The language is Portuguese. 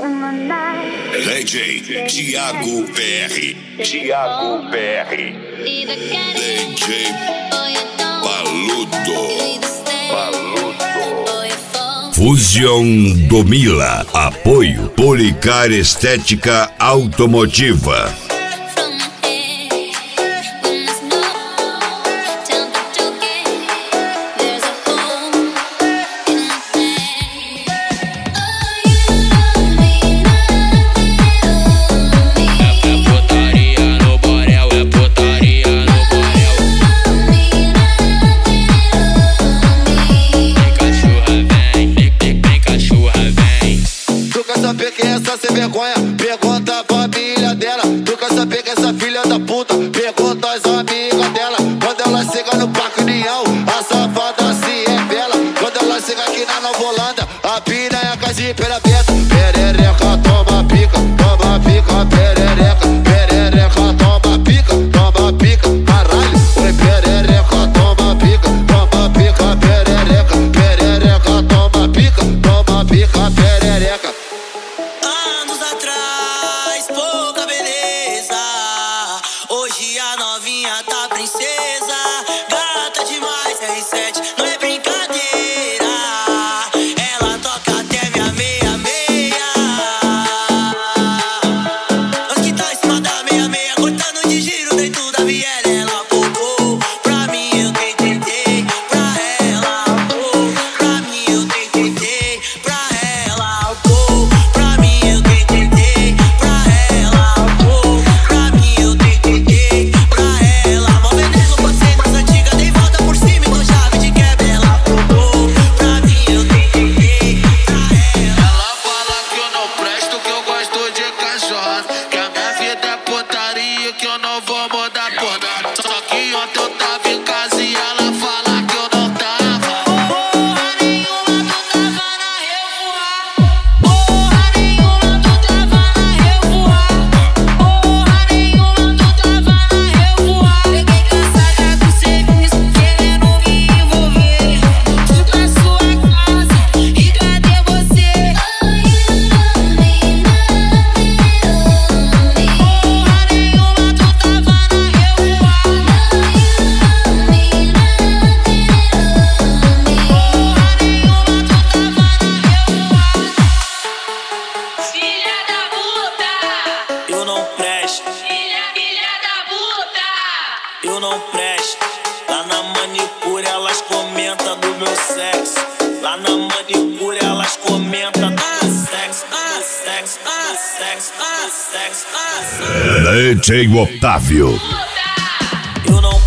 DJ Thiago PR. Thiago PR. DJ Paludo. Fusion Domila. Apoio Policar Estética Automotiva. Sem vergonha, pergunta a família dela. Tu quer saber que essa filha da puta? Pergunta as amigas dela. Quando ela chega no Parque União, a safada se revela. Quando ela chega aqui na Nova Holanda, a piranha com a jipeira aberta. Perereca, toma pica, perereca. Perereca, toma pica, caralho. Oi, perereca, toma pica, perereca. Perereca, toma pica, perereca. Pouca beleza, hoje a novinha tá princesa, gata demais, R7, não é brincadeira, ela toca até minha meia. Nós que tá em cima da meia, cortando de giro dentro da viela, ela voltou pra mim, eu tentei, pra ela, pra mim eu tentei, pra ela, pra mim eu tentei, pra ela. Pra mim eu tentei, pra ela. Mó veneno, passei nas antigas, dei volta por cima e tô chave de quebra. Ela voltou, pra mim eu tentei, pra ela. Ela fala que eu não presto, que eu gosto de cachorro, que a minha vida é putaria, que eu não vou mudar por nada. Só que ontem eu tava em casa e ela fala que eu não tava. Porra nenhuma, tu tava na revoar. Porra nenhuma, tu tava na revoar. Porra nenhuma, tu tava na revoar. Peguei cansada do serviço, querendo me envolver. Fui pra sua casa e cadê você? Porra nenhuma, tu tava na Filha da puta! Eu não presto. Filha da puta! Eu não presto. Lá na manicure elas comentam do meu sexo. Lá na manicure elas comentam do meu sexo. sexo. DJ Otávio. Eu não